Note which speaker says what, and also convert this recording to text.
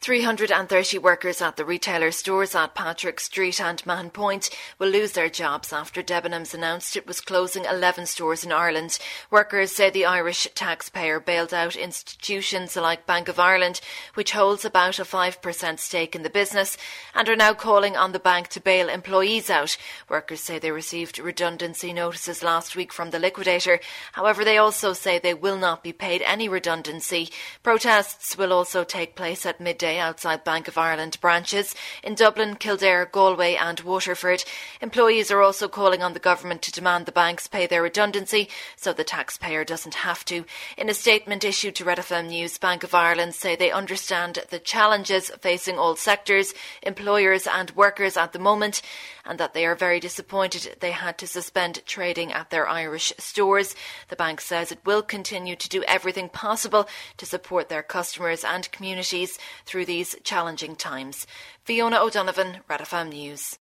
Speaker 1: 330 workers at the retailer stores at Patrick Street and Mahon Point will lose their jobs after Debenhams announced it was closing 11 stores in Ireland. Workers say the Irish taxpayer bailed out institutions like Bank of Ireland, which holds about a 5% stake in the business, and are now calling on the bank to bail employees out. Workers say they received redundancy notices last week from the liquidator. However, they also say they will not be paid any redundancy. Protests will also take place at midday outside Bank of Ireland branches in Dublin, Kildare, Galway and Waterford. Employees are also calling on the government to demand the banks pay their redundancy so the taxpayer doesn't have to. In a statement issued to Red FM News, Bank of Ireland say they understand the challenges facing all sectors, employers and workers at the moment, and that they are very disappointed they had to suspend trading at their Irish stores. The bank says it will continue to do everything possible to support their customers and communities through these challenging times. Fiona O'Donovan, Red FM News.